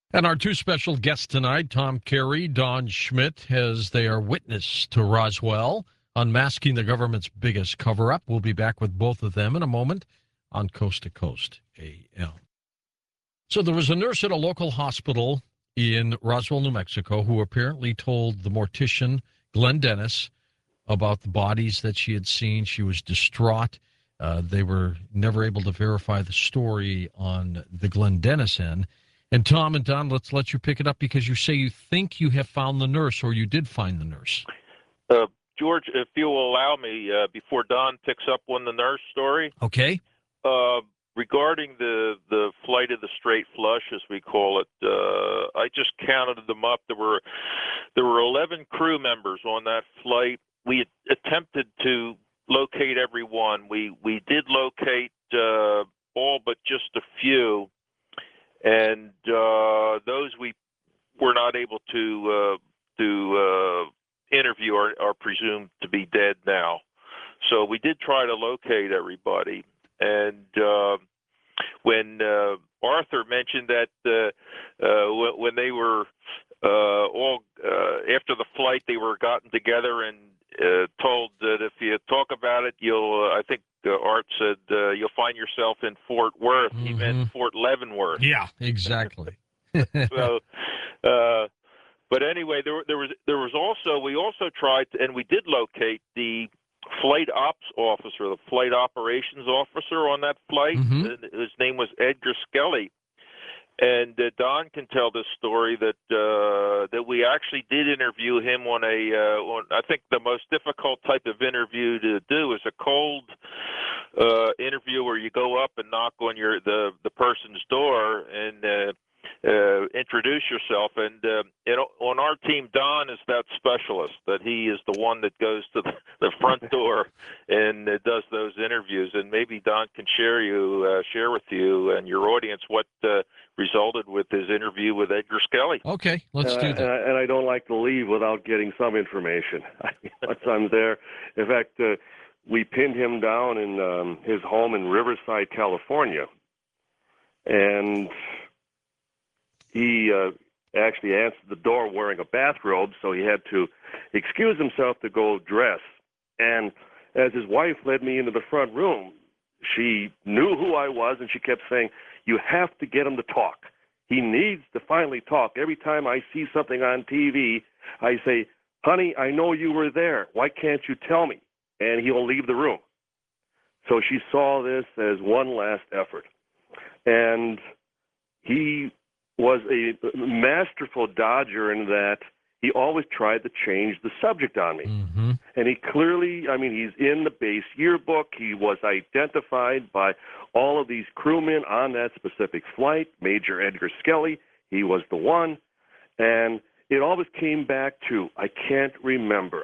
And our two special guests tonight, Tom Carey, Don Schmitt, as they are witness to Roswell, unmasking the government's biggest cover-up. We'll be back with both of them in a moment on Coast to Coast AM. So there was a nurse at a local hospital in Roswell, New Mexico, who apparently told the mortician, Glenn Dennis, about the bodies that she had seen. She was distraught. They were never able to verify the story on the Glenn Dennis end. And Tom and Don, let's let you pick it up because you say you think you have found the nurse, or you did find the nurse. George, if you will allow me, before Don picks up on the nurse story. Okay. Regarding the flight of the straight flush, as we call it, I just counted them up. There were 11 crew members on that flight. We attempted to locate everyone. We did locate all but just a few. And those we were not able to interview are presumed to be dead now. So we did try to locate everybody. And when Arthur mentioned that when they were all after the flight, they were gotten together and told that if you talk about it, I think Art said you'll find yourself in Fort Worth. Mm-hmm. He meant Fort Leavenworth. Yeah, exactly. So, but anyway, there was also, we also tried to, and we did locate the flight ops officer, the flight operations officer on that flight. Mm-hmm. His name was Edgar Skelly. And Don can tell this story that we actually did interview him on I think the most difficult type of interview to do is a cold interview where you go up and knock on the person's door and introduce yourself. And on our team, Don is that specialist, that he is the one that goes to the front door and does those interviews. And maybe Don can share with you and your audience what resulted with his interview with Edgar Skelly. Okay, let's do that. And I don't like to leave without getting some information. Once I'm there, in fact, we pinned him down in his home in Riverside, California, and he actually answered the door wearing a bathrobe, so he had to excuse himself to go dress. And as his wife led me into the front room, she knew who I was, and she kept saying, "You have to get him to talk. He needs to finally talk. Every time I see something on TV, I say, 'Honey, I know you were there. Why can't you tell me?' And he'll leave the room." So she saw this as one last effort. And he was a masterful dodger in that he always tried to change the subject on me. Mm-hmm. And he clearly, he's in the base yearbook. He was identified by all of these crewmen on that specific flight. Major Edgar Skelly, he was the one. And it always came back to, I can't remember.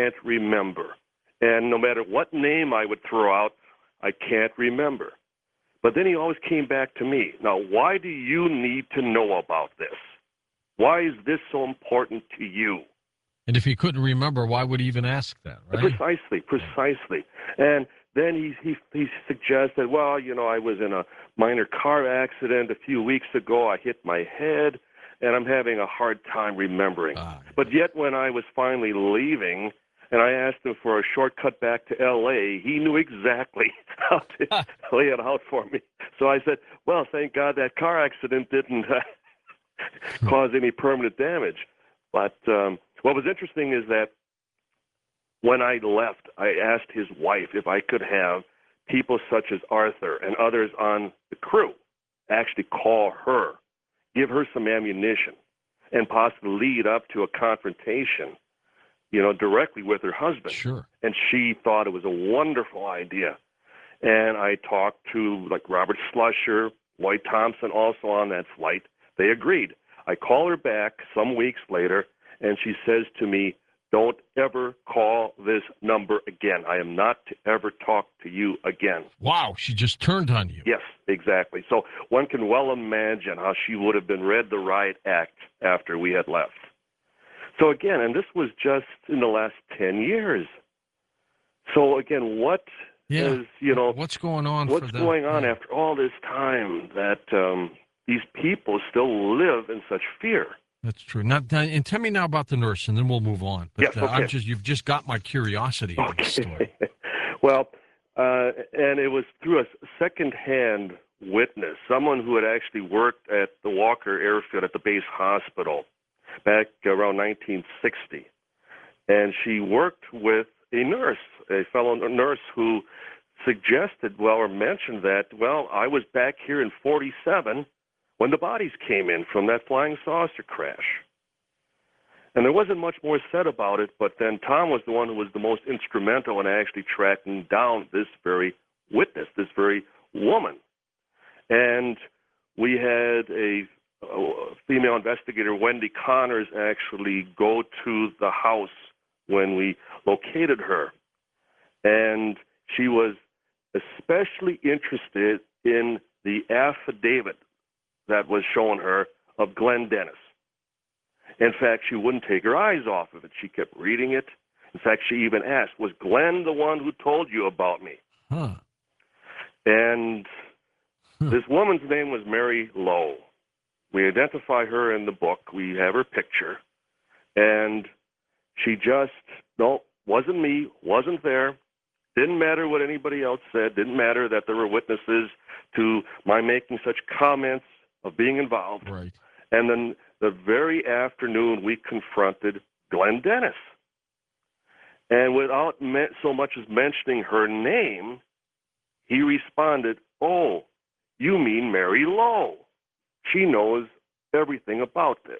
And no matter what name I would throw out, I can't remember. But then he always came back to me. Now, why do you need to know about this? Why is this so important to you? And if he couldn't remember, why would he even ask that, right? Precisely. And then he suggested, well, I was in a minor car accident a few weeks ago. I hit my head, and I'm having a hard time remembering. But yet when I was finally leaving, and I asked him for a shortcut back to L.A., he knew exactly how to lay it out for me. So I said, well, thank God that car accident didn't cause any permanent damage. But what was interesting is that when I left, I asked his wife if I could have people such as Arthur and others on the crew actually call her, give her some ammunition, and possibly lead up to a confrontation, directly with her husband. Sure. And she thought it was a wonderful idea. And I talked to, Robert Slusher, Lloyd Thompson, also on that flight. They agreed. I call her back some weeks later, and she says to me, "Don't ever call this number again. I am not to ever talk to you again." Wow, she just turned on you. Yes, exactly. So one can well imagine how she would have been read the riot act after we had left. So again, and this was just in the last 10 years. So again, what is, what's going on? What's going on after all this time that these people still live in such fear. That's true. Now, and tell me now about the nurse, and then we'll move on. But Yes, okay. you've just got my curiosity in this story. Well, and it was through a second-hand witness, someone who had actually worked at the Walker Airfield at the base hospital back around 1960. And she worked with a nurse, a fellow nurse who suggested, or mentioned that, I was back here in 47 when the bodies came in from that flying saucer crash. And there wasn't much more said about it, but then Tom was the one who was the most instrumental in actually tracking down this very witness, this very woman. And we had a female investigator, Wendy Connors, actually go to the house when we located her. And she was especially interested in the affidavit that was shown her of Glenn Dennis. In fact, she wouldn't take her eyes off of it. She kept reading it. In fact, she even asked, was Glenn the one who told you about me? Huh. And this woman's name was Mary Lowe. We identify her in the book. We have her picture. And she just, wasn't me, wasn't there. Didn't matter what anybody else said. Didn't matter that there were witnesses to my making such comments of being involved. Right. And then the very afternoon, we confronted Glenn Dennis. And without so much as mentioning her name, he responded, "Oh, you mean Mary Lowe. She knows everything about this."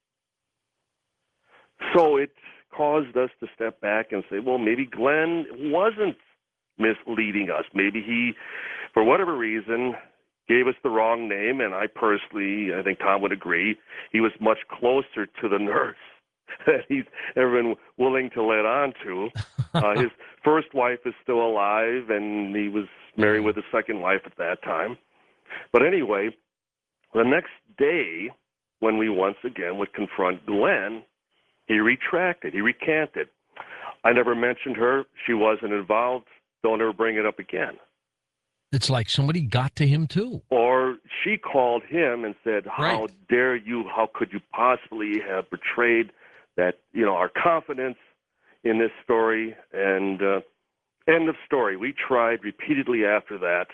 So it caused us to step back and say, well, maybe Glenn wasn't misleading us. Maybe he, for whatever reason, gave us the wrong name, and I think Tom would agree, he was much closer to the nurse that he's ever been willing to let on to. His first wife is still alive, and he was married with his second wife at that time. But anyway, the next day, when we once again would confront Glenn, he retracted, he recanted. I never mentioned her. She wasn't involved. Don't ever bring it up again. It's like somebody got to him, too. Or she called him and said, how dare you, how could you possibly have betrayed that, our confidence in this story? And end of story. We tried repeatedly after that.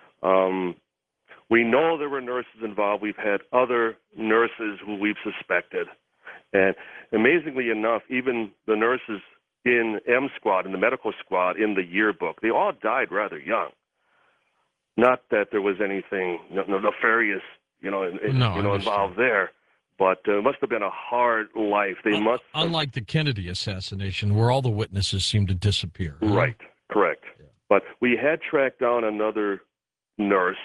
We know there were nurses involved. We've had other nurses who we've suspected. And amazingly enough, even the nurses in M Squad, in the medical squad, in the yearbook, they all died rather young. Not that there was anything nefarious, involved there, but it must have been a hard life. They must. Unlike the Kennedy assassination, where all the witnesses seemed to disappear. Huh? Right, correct. Yeah. But we had tracked down another nurse,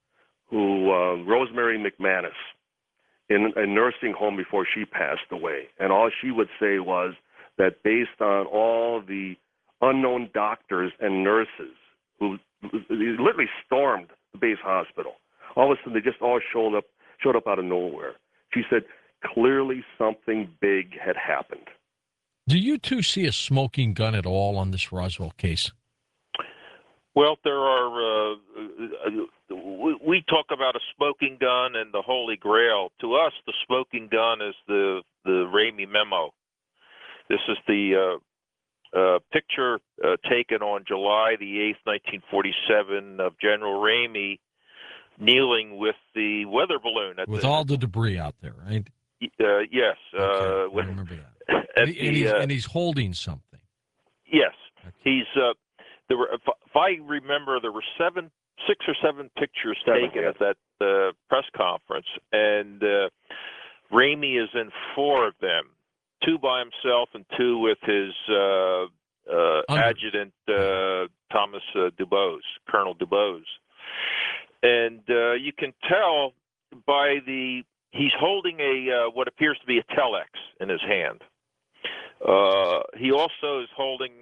Rosemary McManus, in a nursing home before she passed away, and all she would say was that based on all the unknown doctors and nurses who literally stormed the base hospital, all of a sudden they just all showed up out of nowhere. She said clearly something big had happened. Do you two see a smoking gun at all on this Roswell case? Well, there are. We talk about a smoking gun and the Holy Grail. To us, the smoking gun is the Ramey memo. This is the picture taken on July the 8th, 1947, of General Ramey kneeling with the weather balloon. With all the debris out there, right? Yes. Okay. I remember that. And he's holding something. Yes. Okay. He's. There were, if I remember, there were 6 or 7 pictures taken at that press conference, and Ramey is in 4 of them. 2 by himself and 2 with his adjutant, Thomas Dubose, Colonel Dubose. And you can tell by he's holding what appears to be a telex in his hand. He also is holding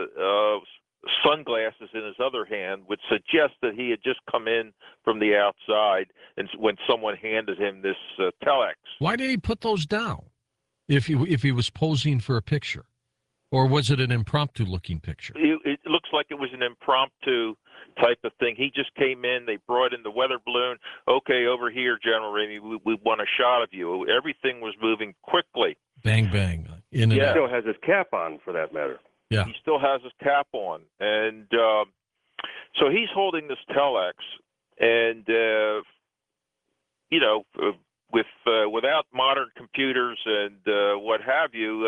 sunglasses in his other hand, which suggests that he had just come in from the outside and when someone handed him this telex. Why did he put those down? If he was posing for a picture, or was it an impromptu looking picture? It looks like it was an impromptu. type of thing. He just came in. They brought in the weather balloon. Okay, over here, General Ramey, we want a shot of you. Everything was moving quickly. Bang, bang. In and He out. still has his cap on, for that matter. Yeah. He still has his cap on. And so he's holding this telex. And, without modern computers and what have you,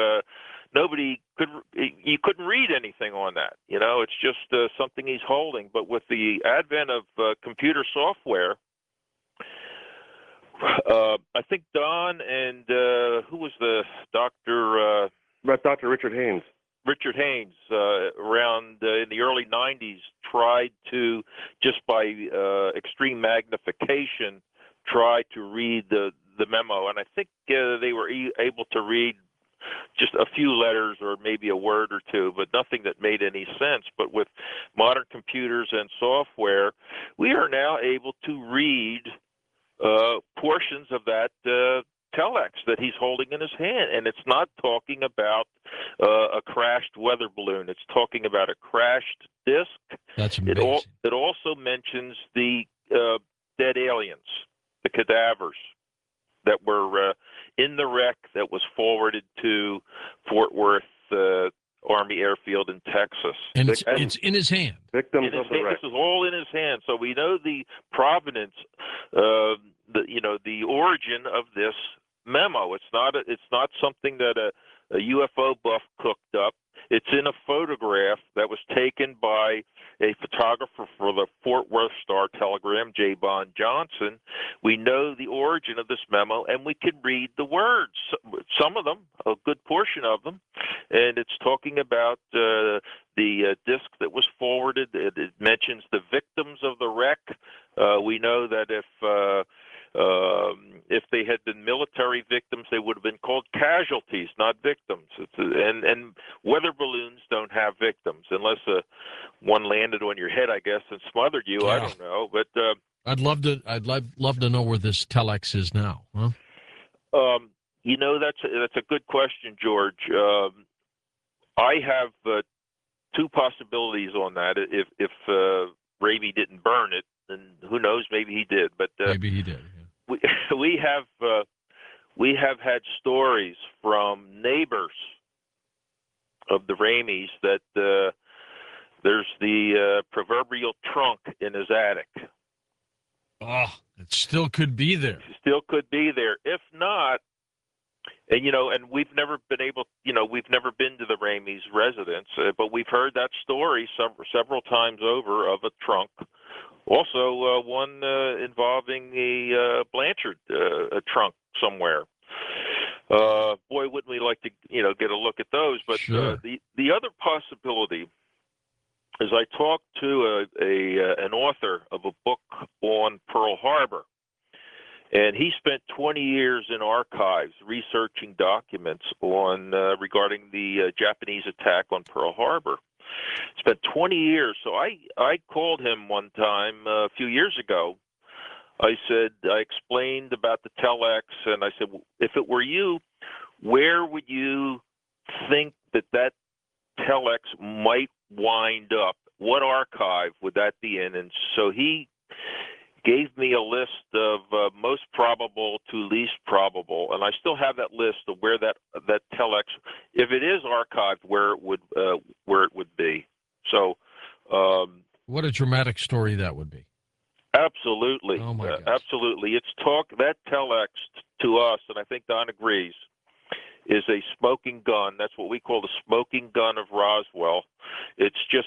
you couldn't read anything on that. It's just something he's holding. But with the advent of computer software, I think Don and who was the doctor? Dr. Richard Haynes. Richard Haynes, around in the early 90s, tried to, just by extreme magnification, try to read the memo. And I think they were able to read just a few letters or maybe a word or two, but nothing that made any sense. But with modern computers and software, we are now able to read portions of that telex that he's holding in his hand, and it's not talking about a crashed weather balloon. It's talking about a crashed disc. That's amazing. It also mentions the dead aliens, the cadavers that were in the wreck that was forwarded to Fort Worth Army Airfield in Texas. And it's in his hand. Victims of the wreck. This is all in his hand, so we know the provenance, the origin of this memo. It's not something that a UFO buff cooked up. It's in a photograph that was taken by a photographer for the Fort Worth Star-Telegram, J. Bond Johnson. We know the origin of this memo, and we can read the words, some of them, a good portion of them, and it's talking about the disc that was forwarded. It mentions the victims of the wreck. We know that if they had been military victims, they would have been called casualties, not victims. And weather balloons don't have victims unless one landed on your head, I guess, and smothered you. Yeah. I don't know, but I'd love to know where this telex is now. Huh? That's a good question, George. I have two possibilities on that. If Ramey didn't burn it, and who knows, maybe he did. But Maybe he did. Yeah. we have had stories from neighbors of the Rameys that there's the proverbial trunk in his attic. Oh, it still could be there. Still could be there. If not, and we've never been to the Rameys' residence, but we've heard that story several times over of a trunk. Also, one involving the Blanchard trunk somewhere. Boy, wouldn't we like to, get a look at those? But sure. The other possibility is I talked to an author of a book on Pearl Harbor, and he spent 20 years in archives researching documents on regarding the Japanese attack on Pearl Harbor. Spent 20 years. So I called him one time a few years ago. I explained about the telex, and I said, if it were you, where would you think that telex might wind up? What archive would that be in? And so he gave me a list of most probable to least probable, and I still have that list of where that telex, if it is archived, where it would be. So, what a dramatic story that would be. Absolutely, oh my gosh. Absolutely. That telex to us, and I think Don agrees, is a smoking gun. That's what we call the smoking gun of Roswell. It's just,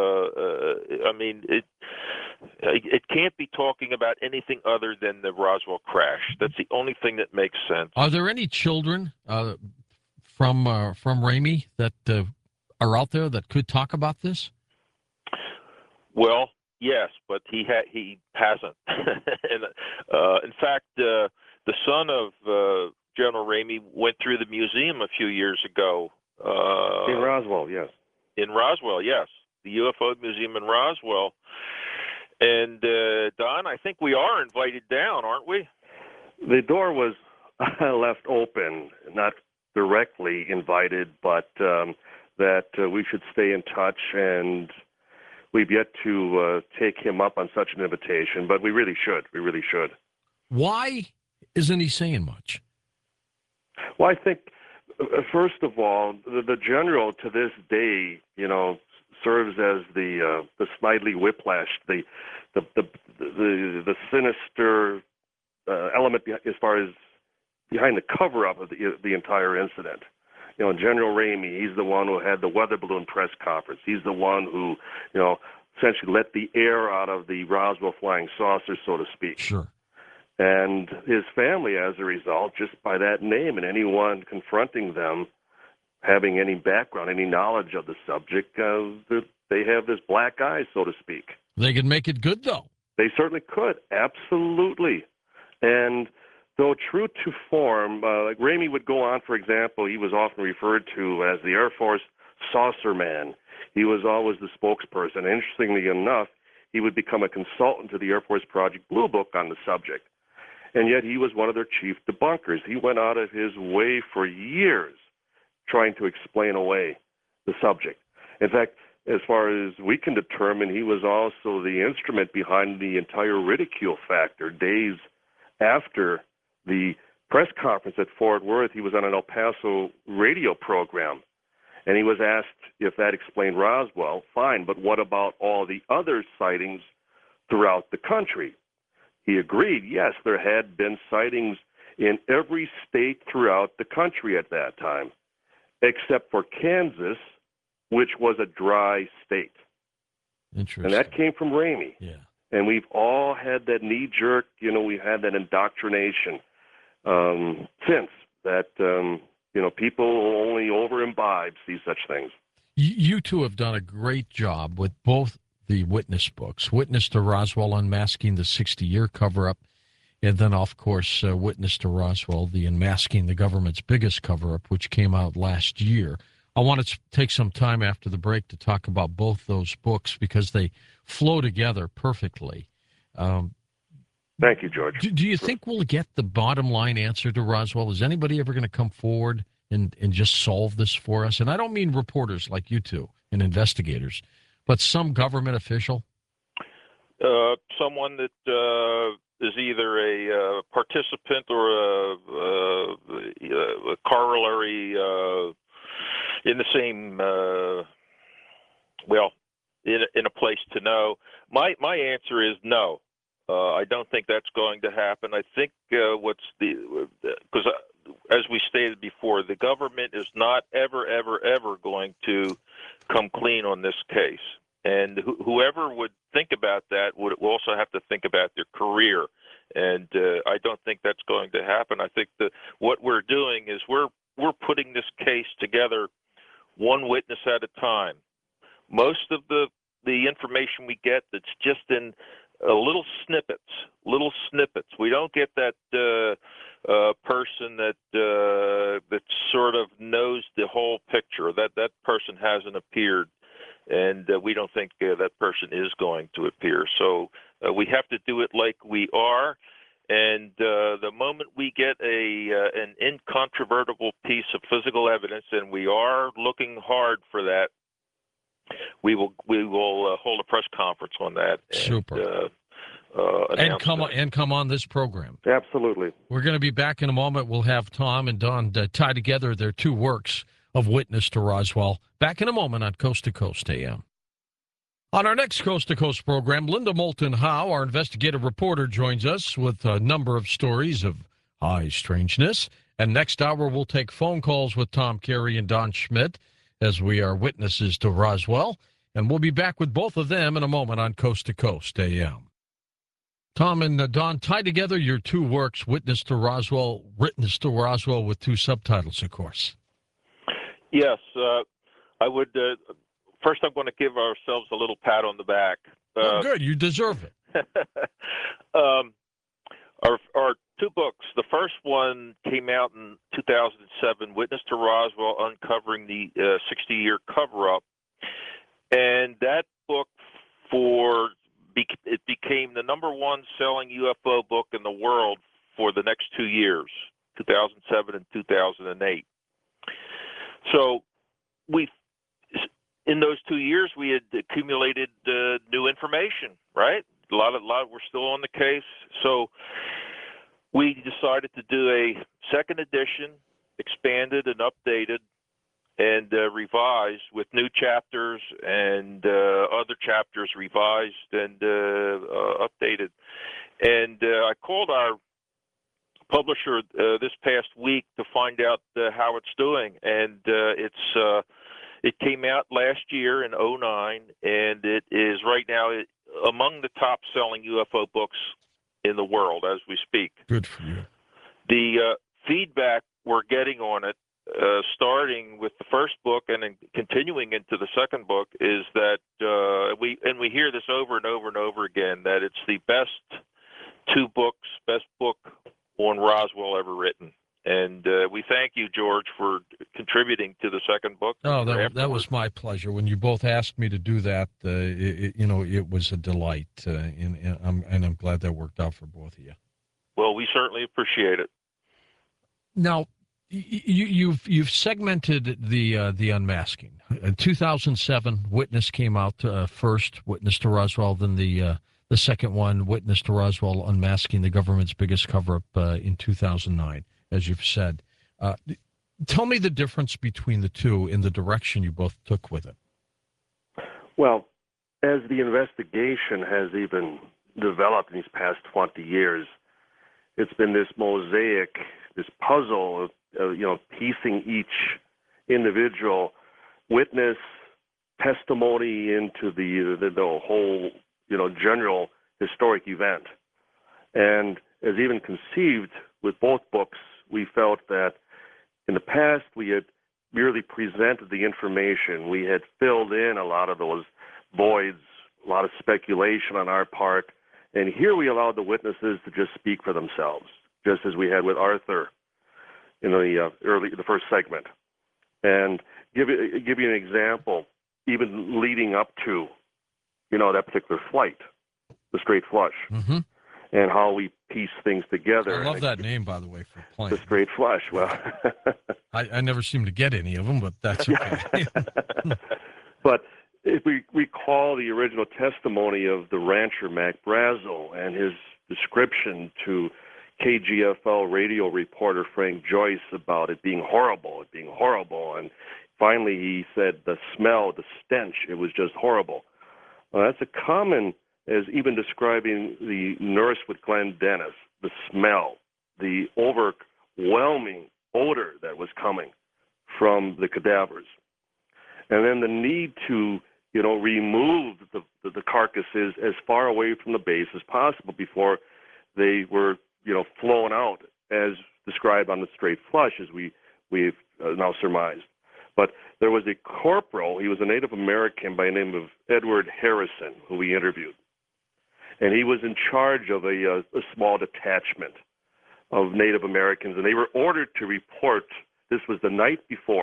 it can't be talking about anything other than the Roswell crash. That's the only thing that makes sense. Are there any children from Ramey that are out there that could talk about this? Well, yes, but he hasn't. And in fact, the son of General Ramey went through the museum a few years ago. In Roswell, yes. In Roswell, yes. The UFO Museum in Roswell. And, Don, I think we are invited down, aren't we? The door was left open, not directly invited, but that we should stay in touch, and we've yet to take him up on such an invitation, but we really should. We really should. Why isn't he saying much? Well, I think, first of all, the general to this day, serves as the Snidely Whiplash, the sinister element as far as behind the cover-up of the entire incident. General Ramey, he's the one who had the weather balloon press conference. He's the one who, essentially let the air out of the Roswell flying saucer, so to speak. Sure. And his family, as a result, just by that name, and anyone confronting them having any background, any knowledge of the subject, they have this black eye, so to speak. They could make it good, though. They certainly could, absolutely. And though true to form, like Ramey would go on, for example, he was often referred to as the Air Force saucer man. He was always the spokesperson. Interestingly enough, he would become a consultant to the Air Force Project Blue Book on the subject. And yet he was one of their chief debunkers. He went out of his way for years trying to explain away the subject. In fact, as far as we can determine, he was also the instrument behind the entire ridicule factor. Days after the press conference at Fort Worth, he was on an El Paso radio program, and he was asked if that explained Roswell. Fine, but what about all the other sightings throughout the country? He agreed, yes, there had been sightings in every state throughout the country at that time, except for Kansas, which was a dry state. Interesting. And that came from Ramey. Yeah. And we've all had that knee-jerk, we've had that indoctrination since that, people only over-imbibe see such things. You two have done a great job with both the Witness books, Witness to Roswell, Unmasking the 60-Year Cover-Up, and then, of course, Witness to Roswell, the Unmasking the Government's Biggest Cover-Up, which came out last year. I want to take some time after the break to talk about both those books because they flow together perfectly. Thank you, George. Do you think we'll get the bottom line answer to Roswell? Is anybody ever going to come forward and just solve this for us? And I don't mean reporters like you two and investigators, but some government official? Someone that is either a participant or a corollary in the same, in a place to know. My answer is no. I don't think that's going to happen. I think because as we stated before, the government is not ever going to come clean on this case. And whoever would think about that would also have to think about their career. And I don't think that's going to happen. I think that what we're doing is we're putting this case together one witness at a time. Most of the information we get that's just in little snippets. We don't get that person that sort of knows the whole picture. That person hasn't appeared, and we don't think that person is going to appear. So we have to do it like we are. And the moment we get an incontrovertible piece of physical evidence, and we are looking hard for that, we will hold a press conference on that. Super. And come on this program. Absolutely. We're going to be back in a moment. We'll have Tom and Don tie together their two works of Witness to Roswell. Back in a moment on Coast to Coast AM. On our next Coast to Coast program, Linda Moulton Howe, our investigative reporter, joins us with a number of stories of high strangeness. And next hour, we'll take phone calls with Tom Carey and Don Schmitt as we are witnesses to Roswell. And we'll be back with both of them in a moment on Coast to Coast AM. Tom and Don, tie together your two works, Witness to Roswell, Witness to Roswell, with two subtitles, of course. Yes. I would... First, I'm going to give ourselves a little pat on the back. Good. You deserve it. Our two books. The first one came out in 2007, Witness to Roswell, Uncovering the 60-Year Cover-Up. And that book it became the number one selling UFO book in the world for the next 2 years, 2007 and 2008. So in those 2 years, we had accumulated new information, right? A lot. We're still on the case, so we decided to do a second edition, expanded and updated, and revised with new chapters and other chapters revised and updated. And I called our publisher this past week to find out how it's doing, and it came out last year in 2009, and it is right now among the top-selling UFO books in the world as we speak. Good for you. The feedback we're getting on it, starting with the first book and then continuing into the second book, is that we hear this over and over and over again, that it's the best book on Roswell ever written. And we thank you, George, for contributing to the second book. Oh, that was my pleasure. When you both asked me to do that, it was a delight, and I'm glad that worked out for both of you. Well, we certainly appreciate it. Now, you've segmented the unmasking. In 2007, Witness came out first, Witness to Roswell, then the second one, Witness to Roswell, Unmasking the Government's Biggest Cover-Up in 2009, as you've said. Tell me the difference between the two in the direction you both took with it. Well, as the investigation has even developed in these past 20 years, it's been this mosaic, this puzzle of, piecing each individual witness testimony into the whole, general historic event. And as even conceived with both books, we felt that in the past we had merely presented the information. We had filled in a lot of those voids, a lot of speculation on our part. And here we allowed the witnesses to just speak for themselves, just as we had with Arthur in the first segment. And give you an example, even leading up to, that particular flight, the Straight Flush, and how we piece things together. I love that name, by the way, for a plane. The Straight Flush. Well, I never seem to get any of them, but that's okay. But if we recall the original testimony of the rancher Mac Brazel and his description to KGFL radio reporter Frank Joyce about it being horrible, and finally he said the smell, the stench, it was just horrible. That's a common, as even describing the nurse with Glenn Dennis, the smell, the overwhelming odor that was coming from the cadavers. And then the need to, remove the carcasses as far away from the base as possible before they were, flown out, as described on the Straight Flush, as we've now surmised. But there was a corporal, he was a Native American by the name of Edward Harrison, who we interviewed. And he was in charge of a small detachment of Native Americans, and they were ordered to report. This was the night before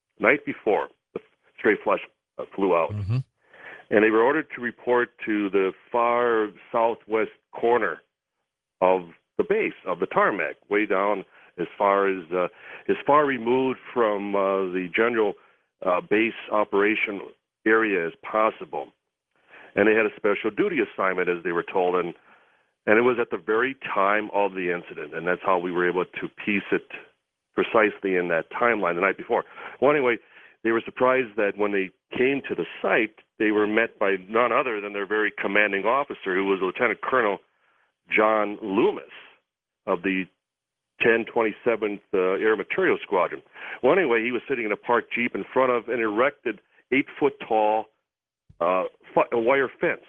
the Straight Flush flew out. Mm-hmm. And they were ordered to report to the far southwest corner of the base, of the tarmac, way down as far removed from the general base operation area as possible. And they had a special duty assignment, as they were told, and it was at the very time of the incident, and that's how we were able to piece it precisely in that timeline the night before. Well, anyway, they were surprised that when they came to the site, they were met by none other than their very commanding officer, who was Lieutenant Colonel John Loomis of the 1027th Air Material Squadron. Well, anyway, he was sitting in a parked Jeep in front of an erected 8-foot-tall wire fence,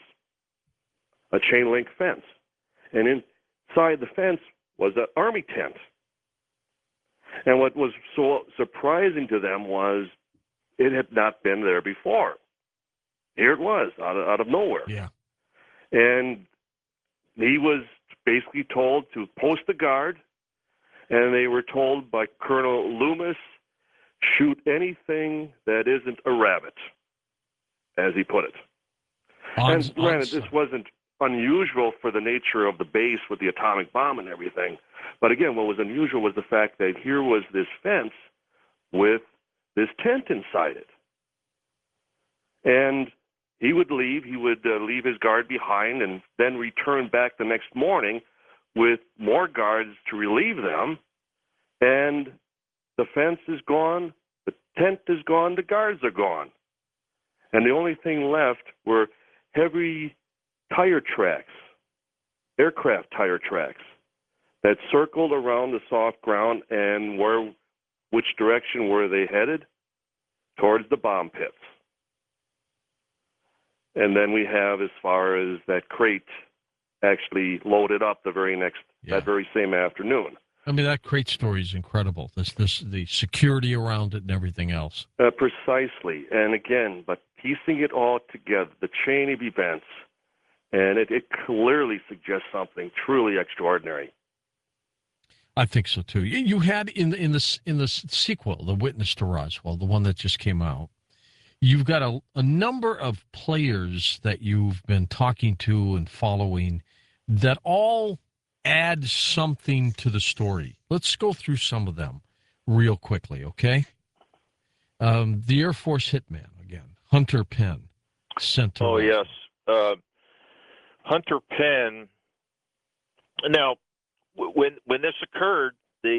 a chain-link fence. And inside the fence was an Army tent. And what was so surprising to them was it had not been there before. Here it was, out of nowhere. Yeah. And he was basically told to post the guard, and they were told by Colonel Loomis, shoot anything that isn't a rabbit, as he put it. And granted, this wasn't unusual for the nature of the base with the atomic bomb and everything. But again, what was unusual was the fact that here was this fence with this tent inside it. And he would leave. He would leave his guard behind and then return back the next morning with more guards to relieve them. And the fence is gone, the tent is gone, the guards are gone. And the only thing left were heavy tire tracks, aircraft tire tracks, that circled around the soft ground. And which direction were they headed? Towards the bomb pits. And then we have, as far as that crate actually loaded up that very same afternoon. I mean, that crate story is incredible. The security around it and everything else. Precisely. And again, but piecing it all together, the chain of events, and it clearly suggests something truly extraordinary. I think so too. You had in the sequel, The Witness to Roswell, the one that just came out. You've got a number of players that you've been talking to and following that all add something to the story. Let's go through some of them real quickly, okay? The Air Force hitman again, Hunter Penn, sent to. Oh yes, Hunter Penn. Now, when this occurred,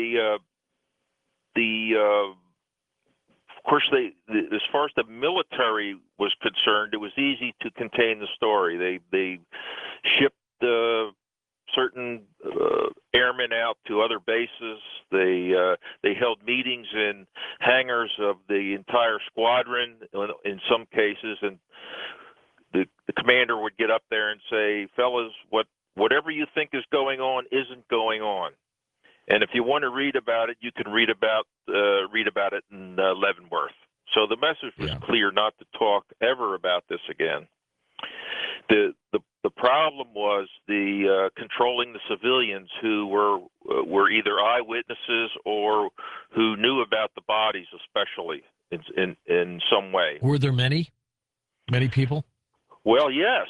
of course, as far as the military was concerned, it was easy to contain the story. They shipped certain airmen out to other bases. They held meetings in hangars of the entire squadron in some cases, and the commander would get up there and say, "Fellas, whatever you think is going on isn't going on. And if you want to read about it, you can read about it in Leavenworth." So the message was clear not to talk ever about this again. The problem was the controlling the civilians who were either eyewitnesses or who knew about the bodies, especially in some way. Were there many people? Well, yes.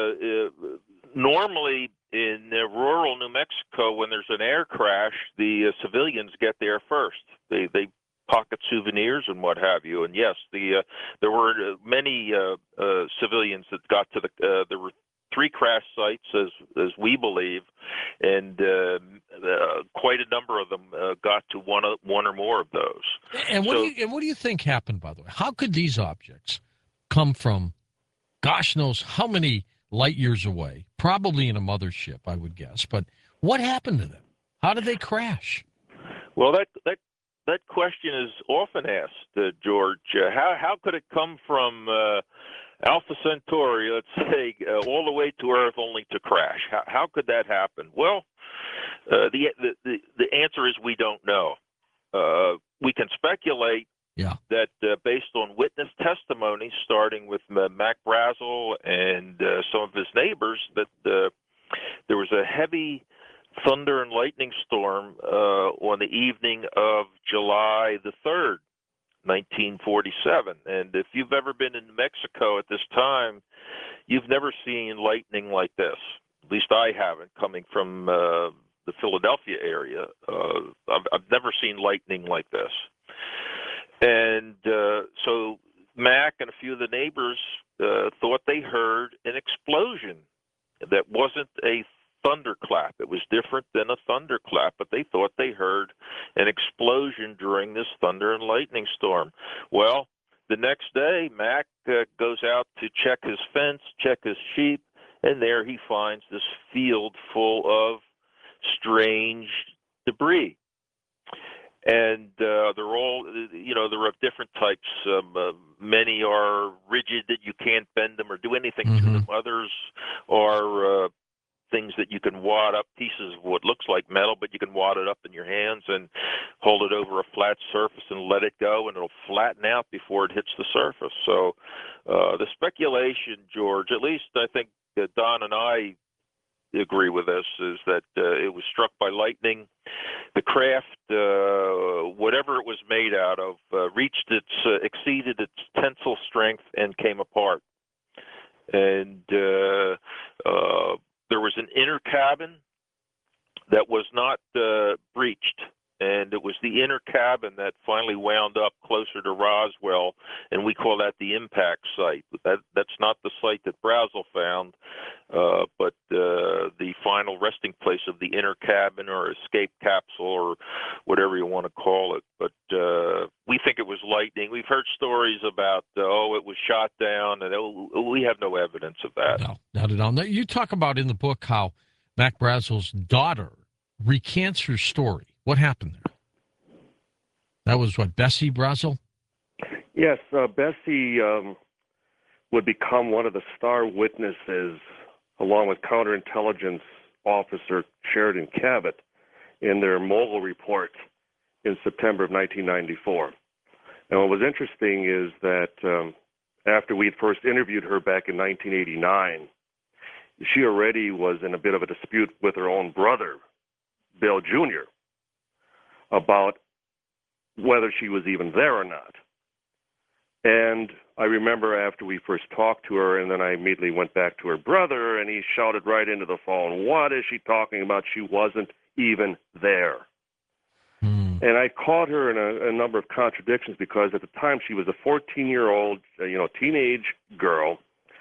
Normally in rural New Mexico, when there's an air crash, the civilians get there first. They pocket souvenirs and what have you. And yes, there were many civilians that got to there were 3 crash sites, as we believe, and quite a number of them got to one or more of those. And what do you think happened, by the way? How could these objects come from, gosh knows how many light years away, probably in a mothership, I would guess. But what happened to them? How did they crash? Well, that question is often asked, George. How could it come from Alpha Centauri, let's say, all the way to Earth only to crash? How could that happen? Well, the answer is we don't know. We can speculate. Yeah. That based on witness testimony, starting with Mac Brazel and some of his neighbors, that there was a heavy thunder and lightning storm on the evening of July the 3rd, 1947. And if you've ever been in Mexico at this time, you've never seen lightning like this. At least I haven't, coming from the Philadelphia area. I've never seen lightning like this. And so Mac and a few of the neighbors thought they heard an explosion that wasn't a thunderclap. It was different than a thunderclap, but they thought they heard an explosion during this thunder and lightning storm. Well, the next day, Mac goes out to check his fence, check his sheep, and there he finds this field full of strange debris. And they're all, they're of different types. Many are rigid that you can't bend them or do anything to them. Others are things that you can wad up, pieces of what looks like metal, but you can wad it up in your hands and hold it over a flat surface and let it go, and it'll flatten out before it hits the surface. So the speculation, George, at least I think Don and I agree with this, is that it was struck by lightning. The craft, whatever it was made out of, exceeded its tensile strength and came apart. And there was an inner cabin that was not breached, and it was the inner cabin that finally wound up closer to Roswell, and we call that the impact site. That's not the site that Brazel found, but the final resting place of the inner cabin or escape capsule or whatever you want to call it. But we think it was lightning. We've heard stories about, it was shot down, and we have no evidence of that. No, not at all. Now, you talk about in the book how Mac Brazel's daughter recants her story. What happened there? That was what, Bessie Brazel? Yes, Bessie would become one of the star witnesses, along with counterintelligence officer Sheridan Cabot, in their Mogul report in September of 1994. And what was interesting is that after we had first interviewed her back in 1989, she already was in a bit of a dispute with her own brother, Bill Jr., about whether she was even there or not. And I remember after we first talked to her, and then I immediately went back to her brother, and he shouted right into the phone, "What is she talking about? She wasn't even there." And I caught her in a number of contradictions because at the time she was a 14-year-old, teenage girl,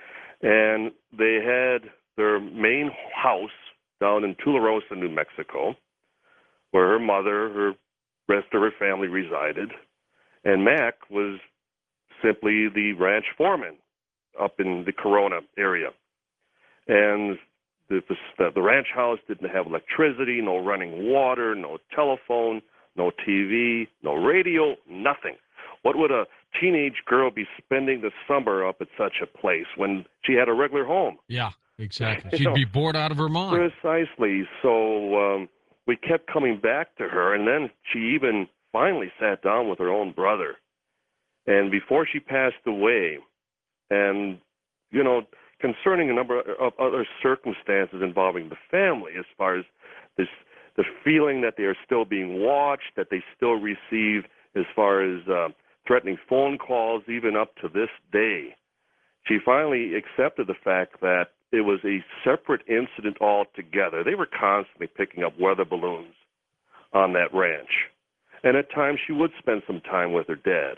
and they had their main house down in Tularosa, New Mexico, where her mother, her rest of her family resided, and Mac was simply the ranch foreman up in the Corona area. And the ranch house didn't have electricity, no running water, no telephone, no TV, no radio, nothing. What would a teenage girl be spending the summer up at such a place when she had a regular home? Yeah, exactly. She'd be bored out of her mind. Precisely. So we kept coming back to her, and then she even finally sat down with her own brother. And before she passed away, and, concerning a number of other circumstances involving the family, as far as the feeling that they are still being watched, that they still receive as far as threatening phone calls, even up to this day, she finally accepted the fact that it was a separate incident altogether. They were constantly picking up weather balloons on that ranch. And at times she would spend some time with her dad.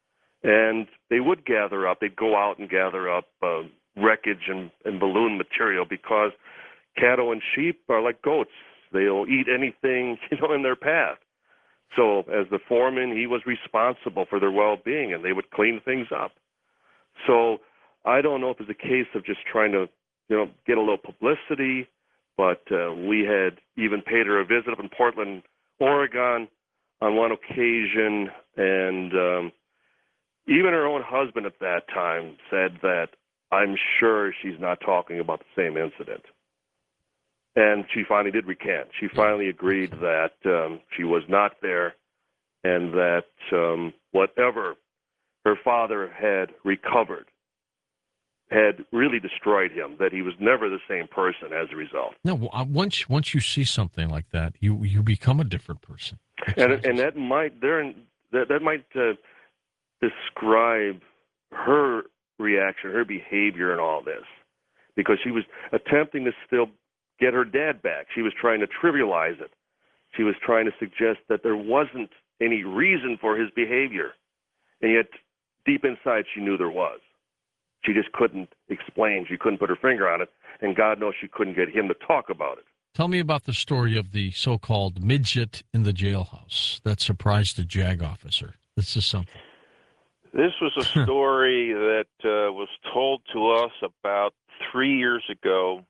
And they would gather up. They'd go out and gather up wreckage and balloon material because cattle and sheep are like goats. They'll eat anything, in their path. So as the foreman, he was responsible for their well-being, and they would clean things up. So I don't know if it's a case of just trying to, get a little publicity, but we had even paid her a visit up in Portland, Oregon on one occasion, and even her own husband at that time said that I'm sure she's not talking about the same incident. And she finally did recant. She finally agreed that she was not there and that whatever her father had recovered had really destroyed him, that he was never the same person as a result. No, once you see something like that, you become a different person. And that might describe her reaction, her behavior in all this, because she was attempting to still get her dad back. She was trying to trivialize it. She was trying to suggest that there wasn't any reason for his behavior, and yet deep inside she knew there was. She just couldn't explain. She couldn't put her finger on it, and God knows she couldn't get him to talk about it. Tell me about the story of the so-called midget in the jailhouse that surprised a JAG officer. This is something. This was a story that was told to us about 3 years ago.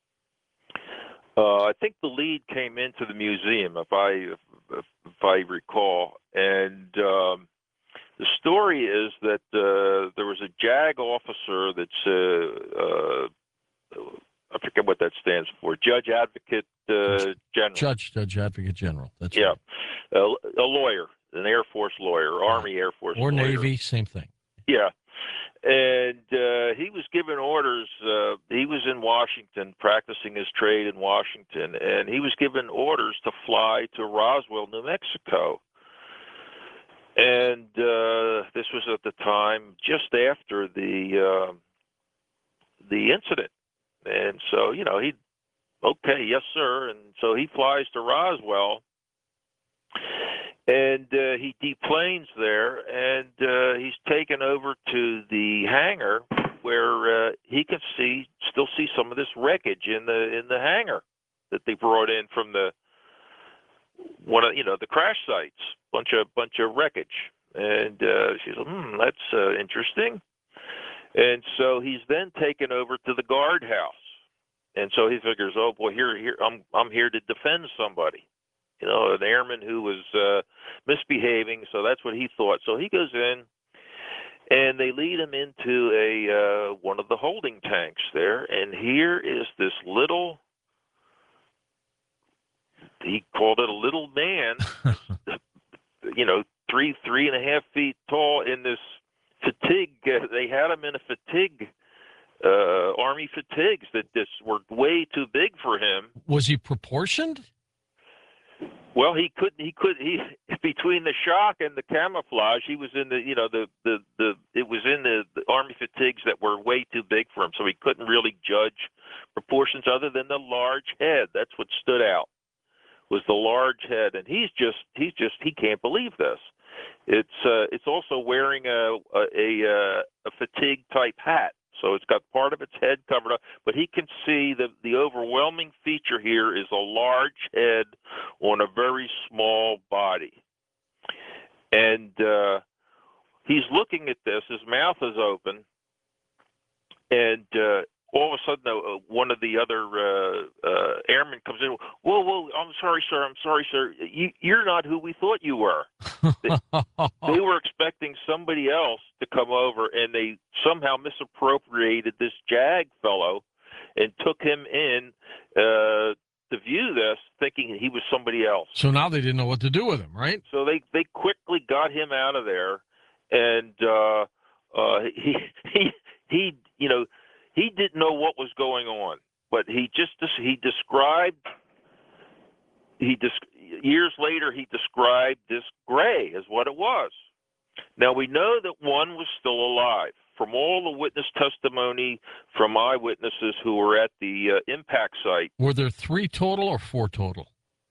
I think the lead came into the museum, if I recall, and the story is that there was a JAG officer that's I forget what that stands for, Judge Advocate General. Judge Advocate General. That's yeah, right. A lawyer, an Air Force lawyer, Army Air Force or lawyer. Navy, same thing. Yeah. And he was given orders. He was in Washington, practicing his trade in Washington, and he was given orders to fly to Roswell, New Mexico. And this was at the time just after the incident. And so, okay, yes, sir. And so he flies to Roswell. And he deplanes there, and he's taken over to the hangar where he can still see some of this wreckage in the hangar that they brought in from the the crash sites, bunch of wreckage. And she's like, that's interesting. And so he's then taken over to the guardhouse, and so he figures, oh boy, here I'm here to defend somebody, an airman who was misbehaving. So that's what he thought. So he goes in, and they lead him into one of the holding tanks there, and here is this little. He called it a little man, 3.5 feet tall in this fatigue. They had him in a fatigue, army fatigues that were way too big for him. Was he proportioned? Well, he between the shock and the camouflage, he was in it was in the army fatigues that were way too big for him, so he couldn't really judge proportions other than the large head. That's what stood out, was the large head, and he can't believe this. It's also wearing a fatigue type hat, so it's got part of its head covered up, but he can see the overwhelming feature here is a large head on a very small body. And he's looking at this, his mouth is open, and all of a sudden, one of the other airmen comes in. Whoa! I'm sorry, sir. You're not who we thought you were. They were expecting somebody else to come over, and they somehow misappropriated this JAG fellow and took him in to view this, thinking he was somebody else. So now they didn't know what to do with him, right? So they quickly got him out of there, and he didn't know what was going on, but years later he described this gray as what it was. Now we know that one was still alive. From all the witness testimony from eyewitnesses who were at the impact site. Were there 3 total or 4 total?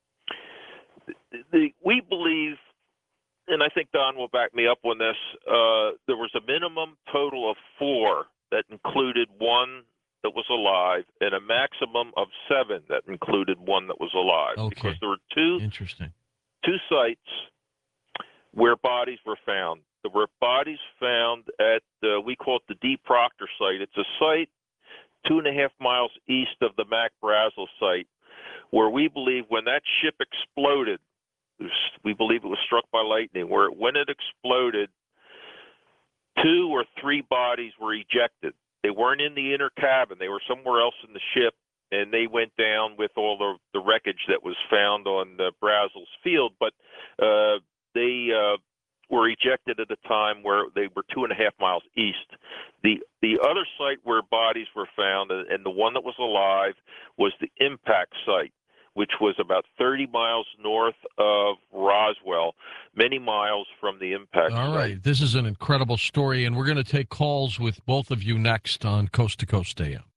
We believe, and I think Don will back me up on this, there was a minimum total of 4 that included one that was alive, and a maximum of 7 that included one that was alive. Okay. Because there were two sites where bodies were found. There were bodies found at, we call it the D. Proctor site. It's a site 2.5 miles east of the Mac Brazel site, where we believe when that ship exploded, we believe it was struck by lightning, when it exploded, 2 or 3 bodies were ejected. They weren't in the inner cabin. They were somewhere else in the ship, and they went down with all the wreckage that was found on the Brazel's field. But they were ejected at a time where they were 2.5 miles east. The other site where bodies were found, and the one that was alive, was the impact site, which was about 30 miles north of Roswell, many miles from the impact site. All right. This is an incredible story, and we're going to take calls with both of you next on Coast to Coast AM.